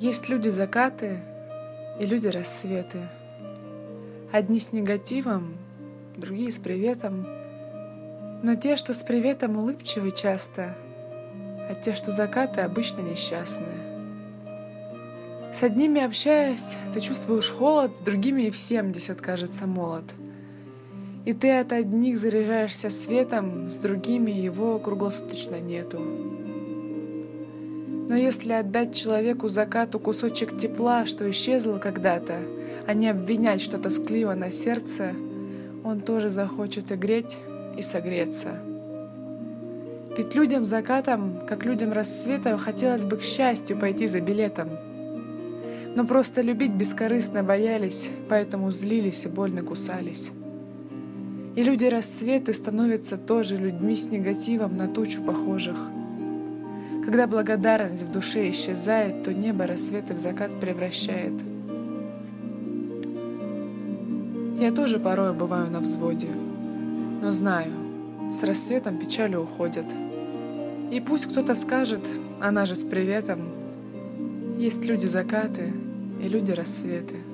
Есть люди-закаты и люди-рассветы. Одни с негативом, другие с приветом. Но те, что с приветом, улыбчивы часто, а те, что закаты, обычно несчастные. С одними общаясь, ты чувствуешь холод, с другими и в 70 кажется молод. И ты от одних заряжаешься светом, с другими его круглосуточно нету. Но если отдать человеку закату кусочек тепла, что исчезло когда-то, а не обвинять, что тоскливо на сердце, он тоже захочет и греть, и согреться. Ведь людям закатом, как людям рассветом, хотелось бы к счастью пойти за билетом. Но просто любить бескорыстно боялись, поэтому злились и больно кусались. И люди-рассветы становятся тоже людьми с негативом на тучу похожих. Когда благодарность в душе исчезает, то небо рассветы в закат превращает. Я тоже порой бываю на взводе, но знаю, с рассветом печали уходят. И пусть кто-то скажет, она же с приветом, есть люди-закаты и люди-рассветы.